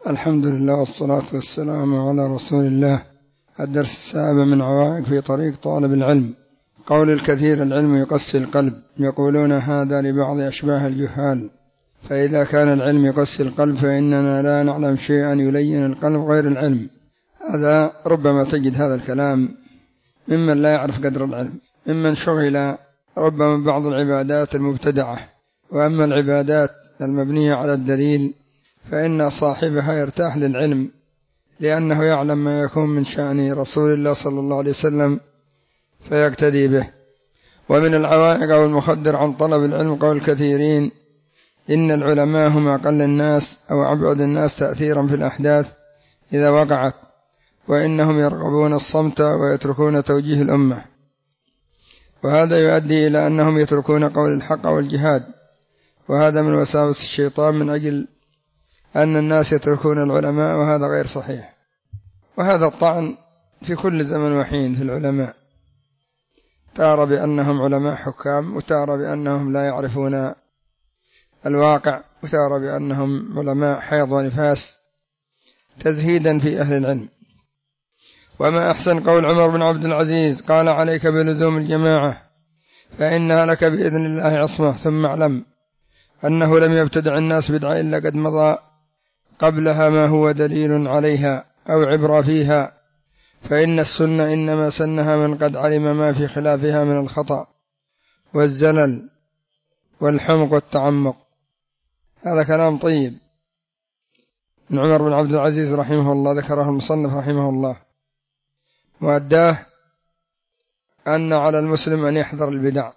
الحمد لله والصلاة والسلام على رسول الله. الدرس السابع من عوائق في طريق طالب العلم. قول الكثير: العلم يقسي القلب. يقولون هذا لبعض أشباه الجهال، فإذا كان العلم يقسي القلب فإننا لا نعلم شيئا يلين القلب غير العلم. هذا ربما تجد هذا الكلام ممن لا يعرف قدر العلم، ممن شغل ربما بعض العبادات المبتدعة. وأما العبادات المبنية على الدليل فإن صاحبها يرتاح للعلم، لأنه يعلم ما يكون من شأن رسول الله صلى الله عليه وسلم فيقتدي به. ومن العوائق أو المخدر عن طلب العلم قول الكثيرين: إن العلماء هم أقل الناس أو أبعد الناس تأثيرا في الأحداث إذا وقعت، وإنهم يرغبون الصمت ويتركون توجيه الأمة. وهذا يؤدي إلى أنهم يتركون قول الحق والجهاد، وهذا من وساوس الشيطان من أجل أن الناس يتركون العلماء، وهذا غير صحيح. وهذا الطعن في كل زمن وحين في العلماء، تارى بأنهم علماء حكام، وتارى بأنهم لا يعرفون الواقع، وتارى بأنهم علماء حيض ونفاس تزهيدا في أهل العلم. وما أحسن قول عمر بن عبد العزيز: قال: عليك بلزوم الجماعة فإنها لك بإذن الله عصمة، ثم اعلم أنه لم يبتدع الناس بدعة إلا قد مضى قبلها ما هو دليل عليها أو عبرة فيها، فإن السنة إنما سنها من قد علم ما في خلافها من الخطأ والزلل والحمق والتعمق. هذا كلام طيب من عمر بن عبد العزيز رحمه الله، ذكره المصنف رحمه الله، وأداه أن على المسلم أن يحذر البدع،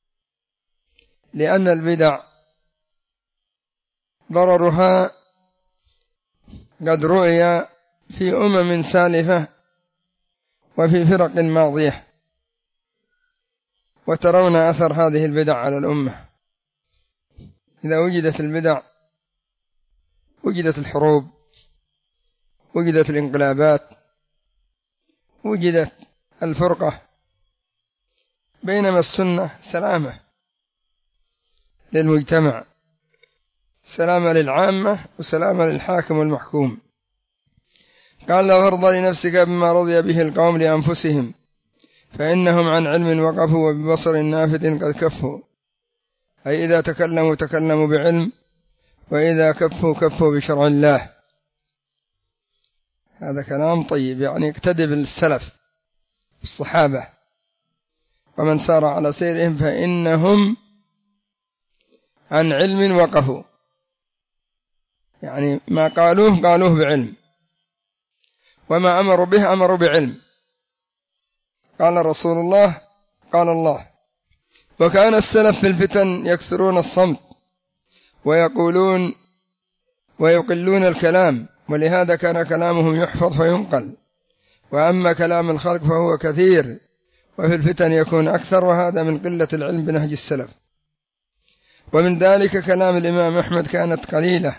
لأن البدع ضررها قد رؤي في سالفة وفي فرق ماضية، وترون أثر هذه البدع على الأمة. إذا وجدت البدع وجدت الحروب، وجدت الانقلابات، وجدت الفرقة، بينما السنة سلامة للمجتمع، سلامة للعامة وسلامة للحاكم والمحكوم. قال: لا ترضى لنفسك بما رضي به القوم لأنفسهم، فإنهم عن علم وقفوا وببصر نافذ قد كفوا. أي إذا تكلموا بعلم، وإذا كفوا بشرع الله. هذا كلام طيب، يعني اقتدي بالسلف الصحابة ومن سار على سيرهم، فإنهم عن علم وقفوا، يعني ما قالوه بعلم، وما أمروا به أمروا بعلم. قال رسول الله، قال الله. وكان السلف في الفتن يكثرون الصمت ويقولون ويقلون الكلام، ولهذا كان كلامهم يحفظ فينقل. وأما كلام الخلق فهو كثير، وفي الفتن يكون أكثر، وهذا من قلة العلم بنهج السلف. ومن ذلك كلام الإمام أحمد كانت قليلة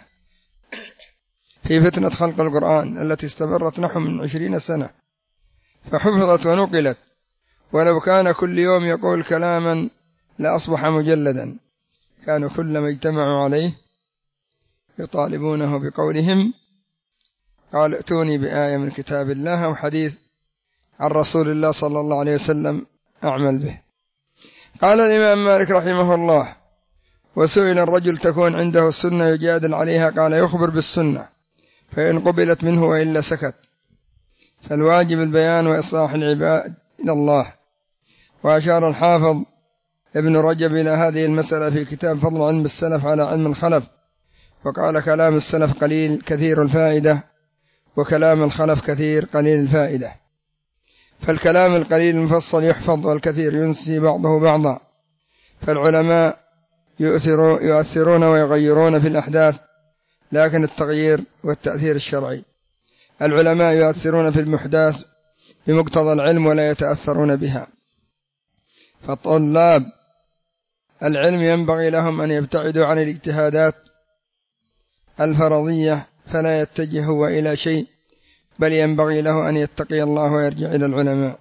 في فتنة خلق القرآن التي استمرت نحو من 20 سنة، فحفظت ونقلت، ولو كان كل يوم يقول كلاما لأصبح مجلدا. كانوا كلما اجتمعوا عليه يطالبونه بقولهم: قال: ائتوني بآية من كتاب الله أو حديث عن رسول الله صلى الله عليه وسلم أعمل به. قال الإمام مالك رحمه الله: وسئل الرجل تكون عنده السنة يجادل عليها، قال: يخبر بالسنة فإن قبلت منه وإلا سكت. فالواجب البيان وإصلاح العباد إلى الله. وأشار الحافظ ابن رجب إلى هذه المسألة في كتاب فضل علم السلف على علم الخلف، وقال: كلام السلف قليل كثير الفائدة، وكلام الخلف كثير قليل الفائدة. فالكلام القليل المفصل يحفظ، والكثير ينسي بعضه بعضا. فالعلماء يؤثرون ويغيرون في الأحداث، لكن التغيير والتأثير الشرعي. العلماء يؤثرون في المحدث بمقتضى العلم ولا يتأثرون بها. فالطلاب العلم ينبغي لهم أن يبتعدوا عن الاجتهادات الفرضية، فلا يتجهوا إلى شيء، بل ينبغي له أن يتقي الله ويرجع إلى العلماء.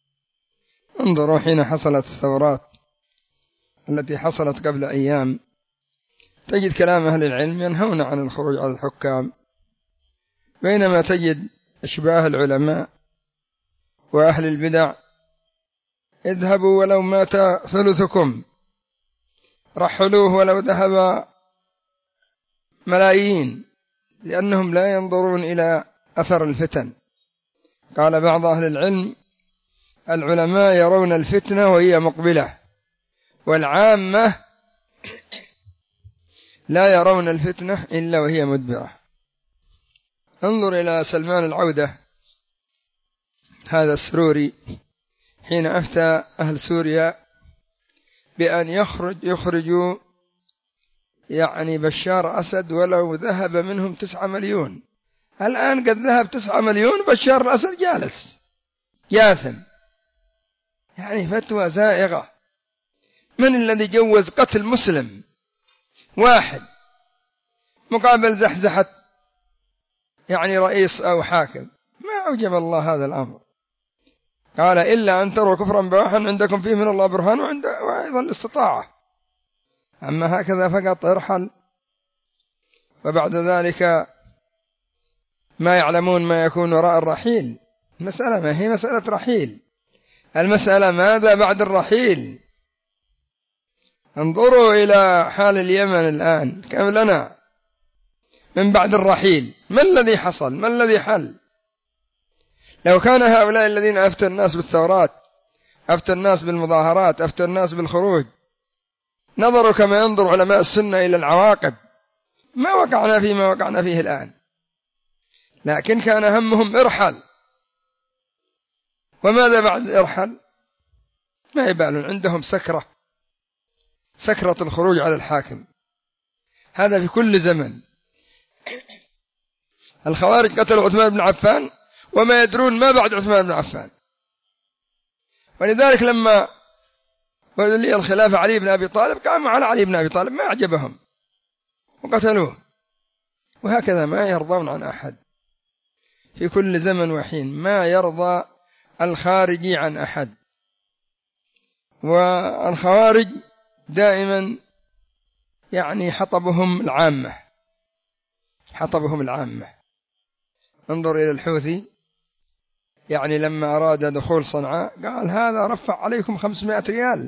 انظروا حين حصلت الثورات التي حصلت قبل أيام، تجد كلام أهل العلم ينهون عن الخروج على الحكام بينما تجد أشباه العلماء وأهل البدع اذهبوا ولو مات ثلثكم، رحلوه ولو ذهب ملايين، لأنهم لا ينظرون إلى أثر الفتن. قال بعض أهل العلم: العلماء يرون الفتنة وهي مقبلة، والعامة لا يرون الفتنة إلا وهي مدبرة. انظر إلى سلمان العودة هذا السروري حين أفتى أهل سوريا بأن يخرجوا يعني بشار أسد ولو ذهب منهم 9 مليون. الآن قد ذهب 9 مليون، بشار الأسد جالس جاثم. يعني فتوى زائغة. من الذي جوز قتل مسلم واحد مقابل زحزحة يعني رئيس أو حاكم؟ ما أوجب الله هذا الأمر. قال: إلا أن تروا كفرا بواحا عندكم فيه من الله برهان وأيضا الاستطاعة. أما هكذا فقط ارحل، وبعد ذلك ما يعلمون ما يكون وراء الرحيل. المسألة ما هي مسألة رحيل، المسألة ماذا بعد الرحيل. انظروا إلى حال اليمن الآن، كم لنا من بعد الرحيل؟ ما الذي حصل؟ ما الذي حل؟ لو كان هؤلاء الذين أفتى الناس بالثورات، أفتى الناس بالمظاهرات، أفتى الناس بالخروج، نظروا كما ينظر علماء السنة إلى العواقب، ما وقعنا فيما وقعنا فيه الآن. لكن كان همهم ارحل. وماذا بعد ارحل؟ ما يبالون، عندهم سكرة الخروج على الحاكم. هذا في كل زمن. الخوارج قتلوا عثمان بن عفان وما يدرون ما بعد عثمان بن عفان. ولذلك لما ولي الخلافة علي بن أبي طالب قاموا على علي بن أبي طالب، ما أعجبهم وقتلوه. وهكذا ما يرضون عن أحد في كل زمن وحين، ما يرضى الخارجي عن أحد. والخوارج دائما يعني حطبهم العامة. انظر إلى الحوثي، يعني لما أراد دخول صنعاء قال: هذا رفع عليكم 500 ريال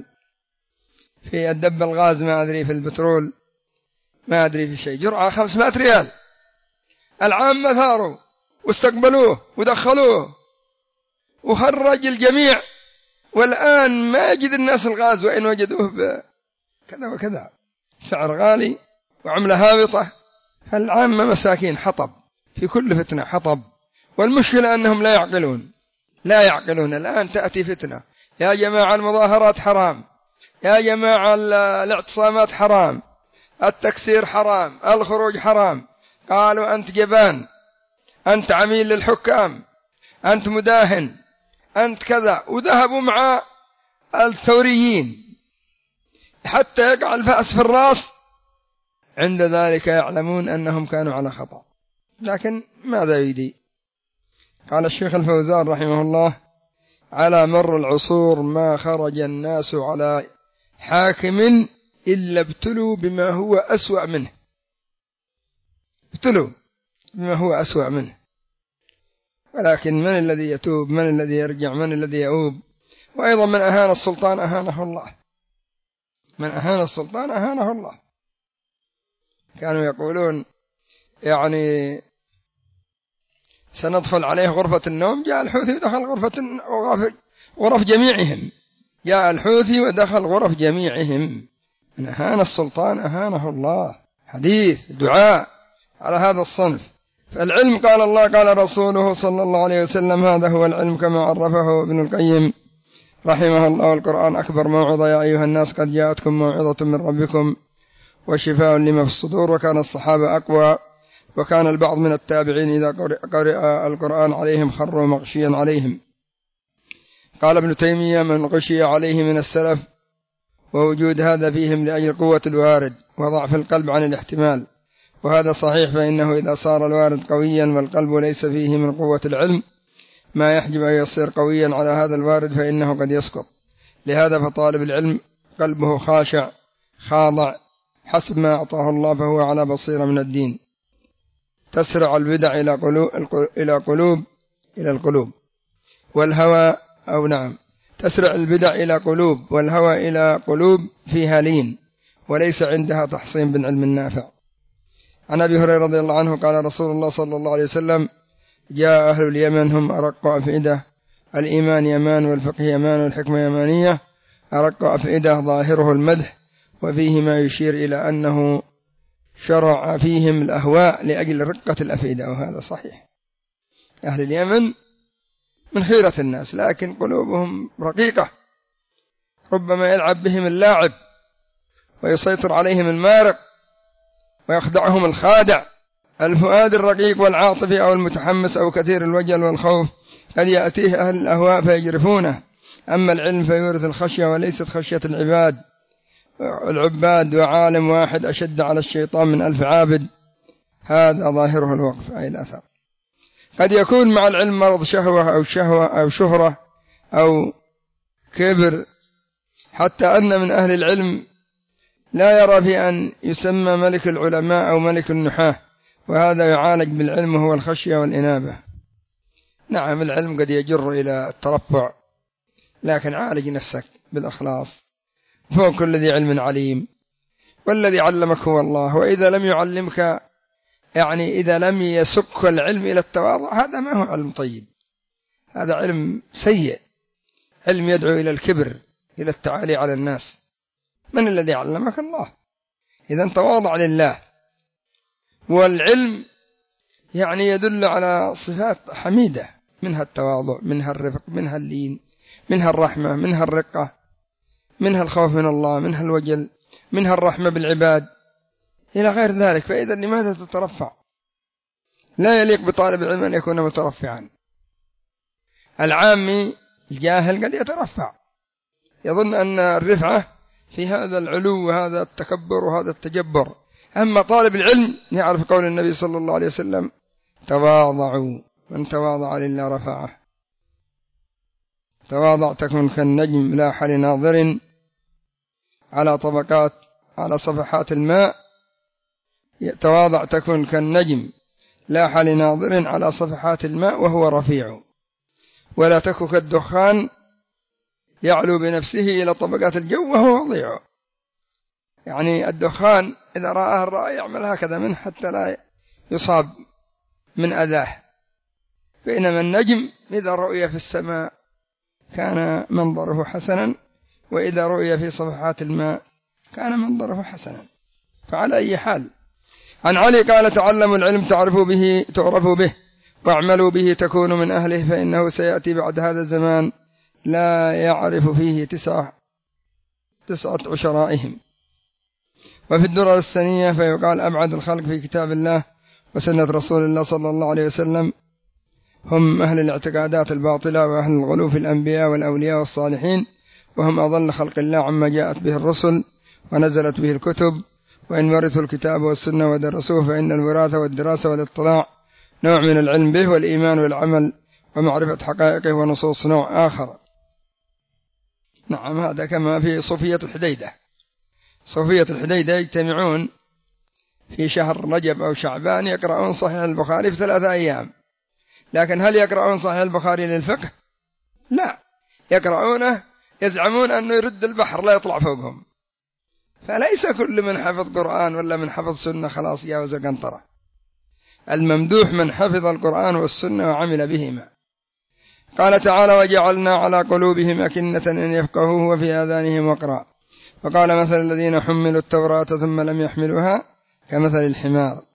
في الدب الغاز، ما أدري في البترول، ما أدري في شيء، جرعة 500 ريال. العامة ثاروا واستقبلوه ودخلوه وخرج الجميع. والآن ما يجد الناس الغاز، وإن وجدوه بكذا وكذا، سعر غالي وعملة هابطة. العامة مساكين، حطب في كل فتنة، حطب. والمشكلة أنهم لا يعقلون. الآن تأتي فتنة: يا جماعة المظاهرات حرام، يا جماعة الاعتصامات حرام، التكسير حرام، الخروج حرام. قالوا: أنت جبان، أنت عميل للحكام، أنت مداهن، أنت كذا. وذهبوا مع الثوريين حتى يقع الفأس في الرأس. عند ذلك يعلمون أنهم كانوا على خطأ. لكن ماذا يدي؟ قال الشيخ الفوزان رحمه الله: على مر العصور ما خرج الناس على حاكم إلا ابتلوا بما هو أسوأ منه. ابتلوا بما هو أسوأ منه. ولكن من الذي يتوب؟ من الذي يرجع؟ من الذي يؤوب؟ وأيضا من أهان السلطان أهانه الله. من أهان السلطان أهانه الله. كانوا يقولون يعني سندخل عليه غرفة النوم، جاء الحوثي ودخل غرف جميعهم. جاء الحوثي ودخل غرف جميعهم. من أهان السلطان أهانه الله. حديث دعاء على هذا الصنف. فالعلم قال الله قال رسوله صلى الله عليه وسلم: هذا هو العلم كما عرفه ابن القيم رحمه الله. والقرآن أكبر موعظة: يا أيها الناس قد جاءتكم موعظة من ربكم وشفاء لما في الصدور. وكان الصحابة أقوى، وكان البعض من التابعين إذا قرأ القرآن عليهم خروا مغشيا عليهم. قال ابن تيمية: من غشي عليه من السلف، ووجود هذا فيهم لأجل قوة الوارد وضعف القلب عن الاحتمال. وهذا صحيح، فإنه إذا صار الوارد قويا والقلب ليس فيه من قوة العلم ما يحجب أن يصير قويا على هذا الوارد فإنه قد يسقط. لهذا فطالب العلم قلبه خاشع خاضع حسب ما أعطاه الله، فهو على بصيرة من الدين. تسرع البدع إلى القلوب والهوى، أو نعم، تسرع البدع إلى قلوب والهوى إلى قلوب فيها لين وليس عندها تحصين بالعلم النافع. عن أبي هريرة رضي الله عنه قال رسول الله صلى الله عليه وسلم: جاء أهل اليمن هم أرق أفئدة، الإيمان يمان والفقه يمان والحكمة يمانية، أرق أفئدة ظاهره المدح، وفيه ما يشير إلى أنه شرع فيهم الأهواء لأجل رقة الأفئدة، وهذا صحيح. أهل اليمن من خيرة الناس لكن قلوبهم رقيقة، ربما يلعب بهم اللاعب ويسيطر عليهم المارق ويخدعهم الخادع. الفؤاد الرقيق والعاطفي أو المتحمس أو كثير الوجل والخوف قد يأتيه أهل الأهواء فيجرفونه، أما العلم فيورث الخشية وليست خشية العباد، وعالم واحد أشد على الشيطان من 1000 عابد، هذا ظاهره الوقف أي الأثر. قد يكون مع العلم مرض شهوة أو شهرة أو كبر، حتى أن من أهل العلم لا يرى في أن يسمى ملك العلماء أو ملك النحاة، وهذا يعالج بالعلم وهو الخشية والإنابة. نعم العلم قد يجر إلى الترفع، لكن عالج نفسك بالإخلاص، فوق كل ذي علم عليم، والذي علمك هو الله. وإذا لم يعلمك، يعني إذا لم يسك العلم إلى التواضع، هذا ما هو علم طيب، هذا علم سيء، علم يدعو إلى الكبر، إلى التعالي على الناس. من الذي علمك؟ الله. إذن تواضع لله. والعلم يعني يدل على صفات حميدة، منها التواضع، منها الرفق، منها اللين، منها الرحمة، منها الرقة، منها الخوف من الله، منها الوجل، منها الرحمة بالعباد، إلى غير ذلك. فإذا لماذا تترفع؟ لا يليق بطالب العلم أن يكون مترفعا. العامي الجاهل قد يترفع، يظن أن الرفعة في هذا العلو وهذا التكبر وهذا التجبر. أما طالب العلم يعرف قول النبي صلى الله عليه وسلم: تواضعوا، من تواضع لله رفعه. تواضع تكن كالنجم لاح لناظر على صفحات الماء. تواضع تكن كالنجم لاح لناظر على صفحات الماء وهو رفيع، ولا تك كالدخان يعلو بنفسه إلى طبقات الجو وهو وضيع. يعني الدخان إذا رآه الرائي يعمل هكذا منه حتى لا يصاب من أذاه، بينما النجم إذا رؤي في السماء كان منظره حسنا، وإذا رؤي في صفحات الماء كان منظره حسنا. فعلى أي حال. عن علي قال: تعلموا العلم تعرفوا به، واعملوا به تكونوا من أهله، فإنه سيأتي بعد هذا الزمان لا يعرف فيه 9 عشرائهم. وفي الدرر السنية فيقال: أبعد الخلق في كتاب الله وسنة رسول الله صلى الله عليه وسلم هم أهل الاعتقادات الباطلة وأهل الغلو في الأنبياء والأولياء والصالحين، وهم أضل خلق الله عما جاءت به الرسل ونزلت به الكتب. وإن ورثوا الكتاب والسنة ودرسوه فإن الوراثة والدراسة والاطلاع نوع من العلم به، والإيمان والعمل ومعرفة حقائقه ونصوص نوع آخر. نعم، هذا كما في صوفية الحديدة. صوفية الحديدة يجتمعون في شهر رجب أو شعبان يقرؤون صحيح البخاري في 3 أيام، لكن هل يقرؤون صحيح البخاري للفقه؟ لا، يقرؤونه يزعمون أنه يرد البحر لا يطلع فوقهم. فليس كل من حفظ قرآن ولا من حفظ سنة خلاص ياوز قنطرة. الممدوح من حفظ القرآن والسنة وعمل بهما. قال تعالى: وجعلنا على قلوبهم أكنة أن يفقهوه وفي آذانهم وقرا. وقال: مثل الذين حملوا التوراة ثم لم يحملوها كمثل الحمار